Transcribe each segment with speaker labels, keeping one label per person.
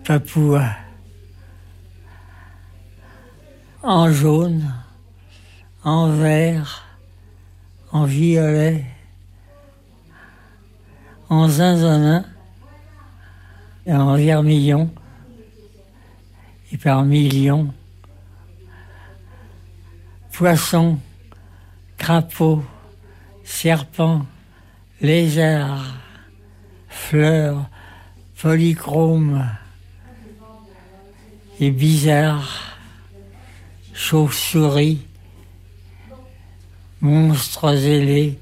Speaker 1: Papouas. En jaune, en vert, en violet, en zinzinin et en vermillon et par millions. Poissons, crapauds, serpents, lézards, fleurs, polychromes et bizarres, chauves-souris, monstres ailés,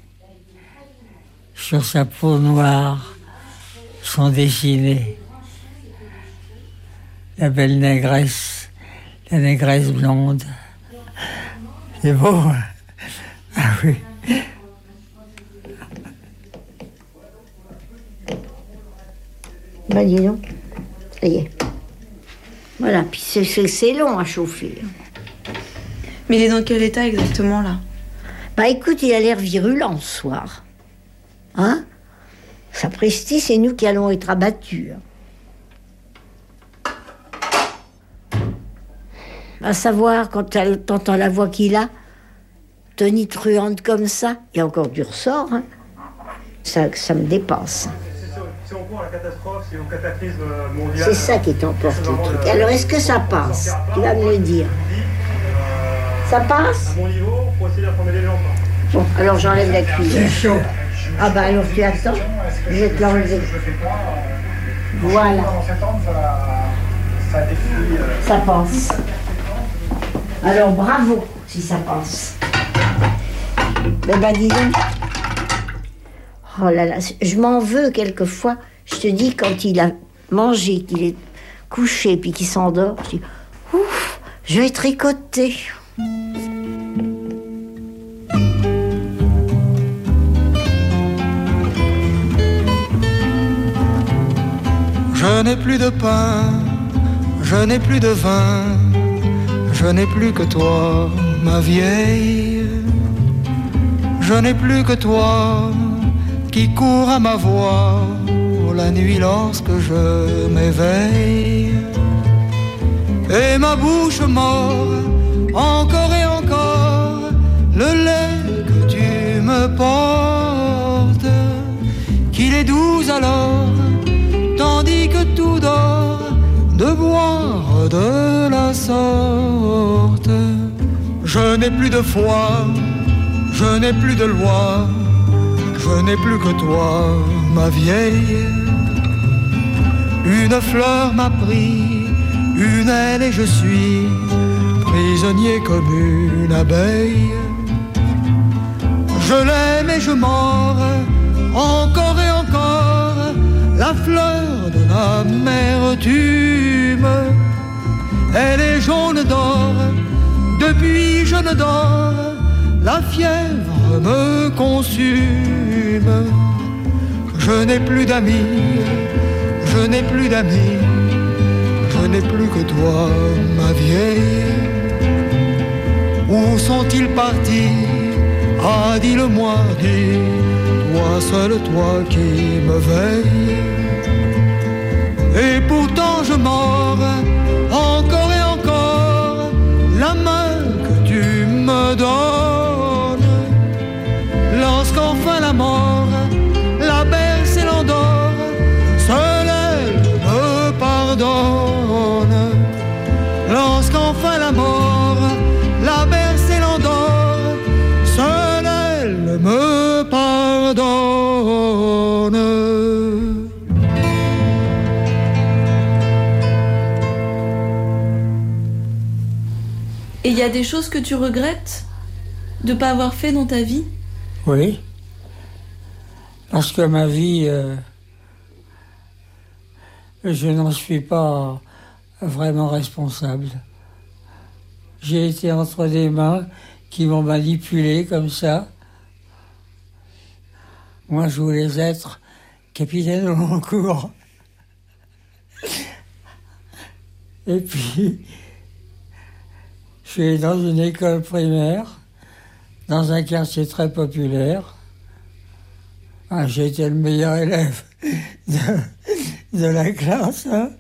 Speaker 1: sur sa peau noire sont dessinés. La belle négresse, la négresse blonde. C'est beau, hein? Ah oui.
Speaker 2: Ben dis donc, ça y est. Voilà, puis c'est long à chauffer.
Speaker 3: Mais il est dans quel état exactement là?
Speaker 2: Bah écoute, il a l'air virulent ce soir. Hein? Sapristi, c'est nous qui allons être abattus. À savoir, quand t'entends la voix qu'il a, tonitruante comme ça, il y a encore du ressort, hein. Ça me dépasse.
Speaker 4: C'est en cours la catastrophe, c'est au cataclysme mondial.
Speaker 2: C'est ça qui t'emporte le truc. Alors est-ce que ça passe? Tu vas me le dire. Ça passe?
Speaker 4: À mon niveau, il faut essayer d'informer les gens.
Speaker 2: Bon, alors j'enlève la cuillère.
Speaker 1: C'est chaud.
Speaker 2: Ah bah alors tu attends, je vais te l'enlever. Voilà. Ça passe. Alors bravo si ça passe. Eh ben dis donc. Oh là là, je m'en veux quelquefois. Je te dis, quand il a mangé, qu'il est couché puis qu'il s'endort, je dis ouf, je vais tricoter.
Speaker 5: Je n'ai plus de pain, je n'ai plus de vin, je n'ai plus que toi, ma vieille. Je n'ai plus que toi qui court à ma voix la nuit lorsque je m'éveille. Et ma bouche mord encore et encore le lait que tu me portes, qu'il est doux alors, tandis que tout dort, de boire de la sorte. Je n'ai plus de foi, je n'ai plus de loi, je n'ai plus que toi, ma vieille. Une fleur m'a pris, une aile et je suis prisonnier comme une abeille. Je l'aime et je mords, encore et encore, la fleur de l'amertume. Elle est jaune d'or, depuis je ne dors, la fièvre me consume. Je n'ai plus d'amis, je n'ai plus d'amis, je n'ai plus que toi, ma vieille. Où sont-ils partis? Ah, dis-le-moi, dis, toi seul, toi qui me veille. Et pourtant je mords, encore et encore, la main que tu me donnes. Lorsqu'enfin la mort la berce et l'endort, seule elle me pardonne. Lorsqu'enfin la mort la berce et l'endort, seule elle me pardonne.
Speaker 3: Et il y a des choses que tu regrettes de ne pas avoir fait dans ta vie?
Speaker 1: Oui. Parce que ma vie, je n'en suis pas vraiment responsable. J'ai été entre des mains qui m'ont manipulé comme ça. Moi, je voulais être capitaine au long cours. Et puis, je suis dans une école primaire, dans un quartier très populaire. Ah, j'ai été le meilleur élève de la classe, hein.